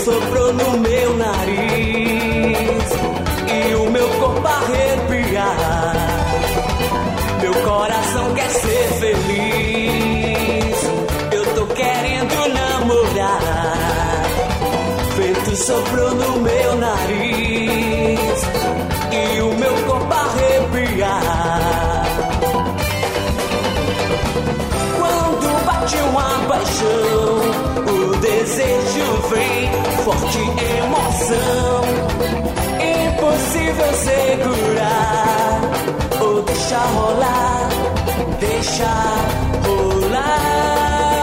soprou no meu nariz e o meu corpo arrepiar. Meu coração quer ser feliz, eu tô querendo namorar. Vento soprou no meu nariz e o meu corpo arrepiar. Quando bate uma paixão, o desejo vem, forte emoção, impossível segurar ou deixar rolar, deixar rolar.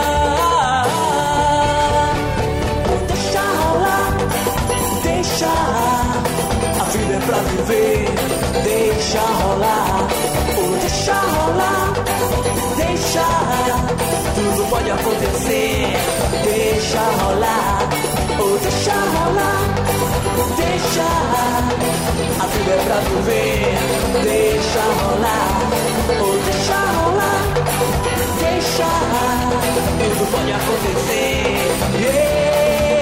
A vida é pra viver, deixa rolar, ou deixa rolar, deixa, tudo pode acontecer, deixa rolar, ou deixa rolar, deixa, a vida é pra viver, deixa rolar, ou deixa rolar, deixa, tudo pode acontecer, yeah.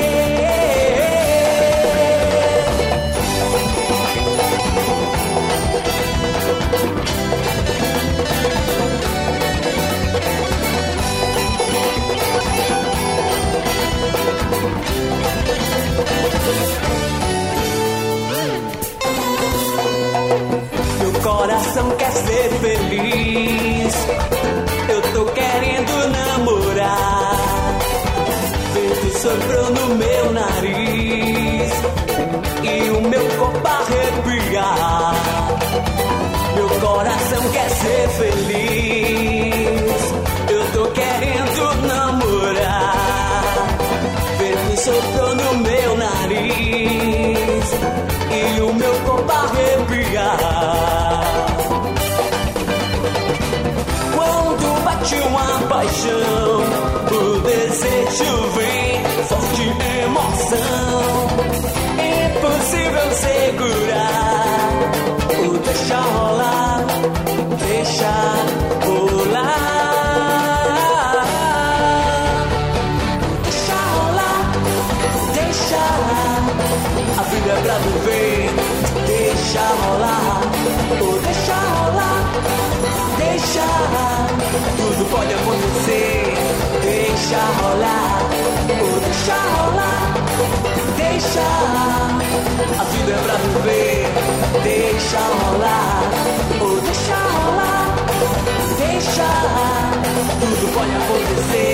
Meu coração quer ser feliz, eu tô querendo namorar. Vento soprou no meu nariz e o meu corpo arrepiar. Meu coração quer ser feliz, eu tô querendo namorar. Vento soprou no meu nariz e o meu corpo arrepiar. Quando bate uma paixão, o desejo vem, forte emoção, impossível segurar ou deixar rolar, deixar rolar, deixar rolar, deixar, a vida é pra viver, deixa rolar, ou deixa rolar, deixa, tudo pode acontecer, deixa rolar, ou deixa rolar, deixa, a vida é pra viver, deixa rolar, ou deixa rolar, deixa, tudo pode acontecer.